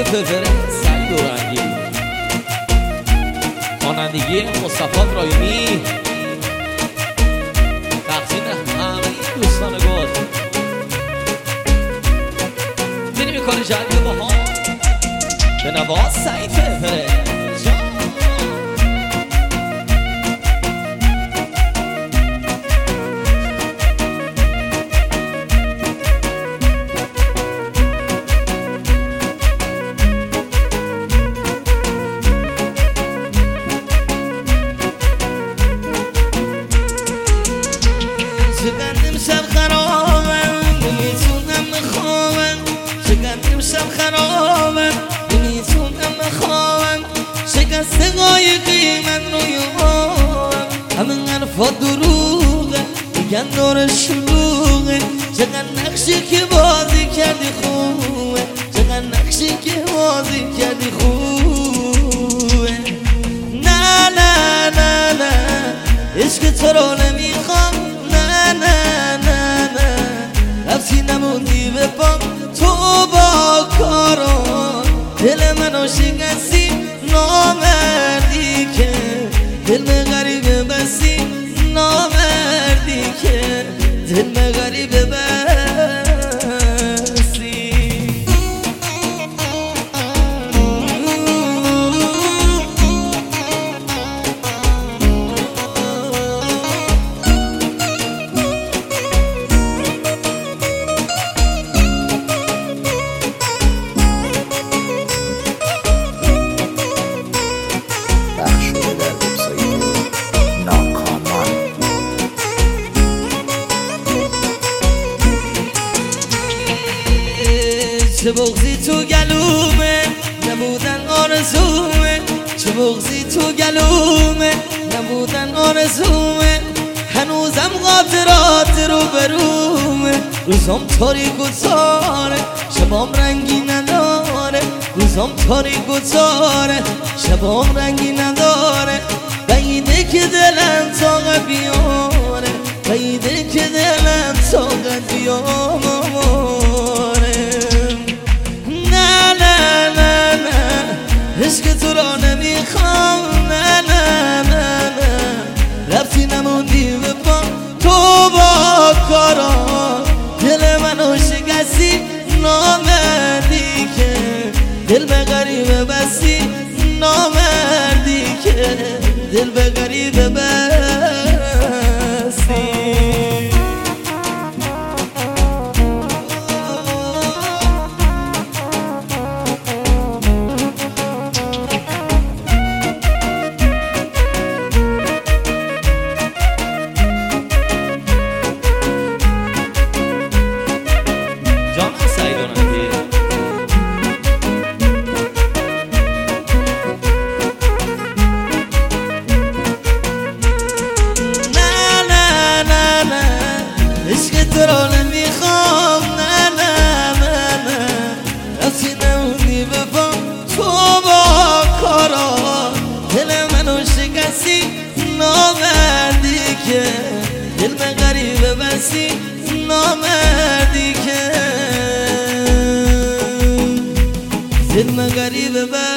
فرفره سعید اورنگی، خوانندگی مصطفی ابراهیمی، تقدیم همه دوستان گل. بینی میکنه جنگی با ها به نواز سعید فرفره. چقدر شب خرابم نمیتونم بخوابم، چقدر شب خرابم نمیتونم بخوابم، شکسته قایقی من روی آبم، همه حرفا دروغه میگن دور شلوغه، چقدر نقشی که بازی کردی خوبه، چقدر نقشی که بازی کردی خوبه. نه نه نه نه عشق تو رو نمیخوام، نه نه نه نه رفتی نموندی به پام، تو با کاران دل منو شکستی، نامردی که دل به غریبه بستی، نامردی که دل به غریبه بستی. چه بغضی تو گلومه نبودن آرزومه، چه بغضی تو گلومه نبودن آرزومه، هنوزم خاطرات رو برومه، روزام تاریک و تاره شبام رنگی نداره، روزام تاریک و تاره شبام رنگی نداره، بعیده که دلم طاقت بیاره، بعیده که دلم طاقت بیاره. عشق تو را نمیخوام، نه نه نه نه رفتی نموندی به پام، تو با کارا دل منو شکستی، نامردی که دل به غریبه بستی، نامردی که دل به غریبه بستی. عشق تو را نمیخوام، نه نه نه نه رفتی نموندی به پام، تو با کارا دل منو شکستی، نامردی که دل به غریبه بستی، نامردی که دل به غریبه بستی.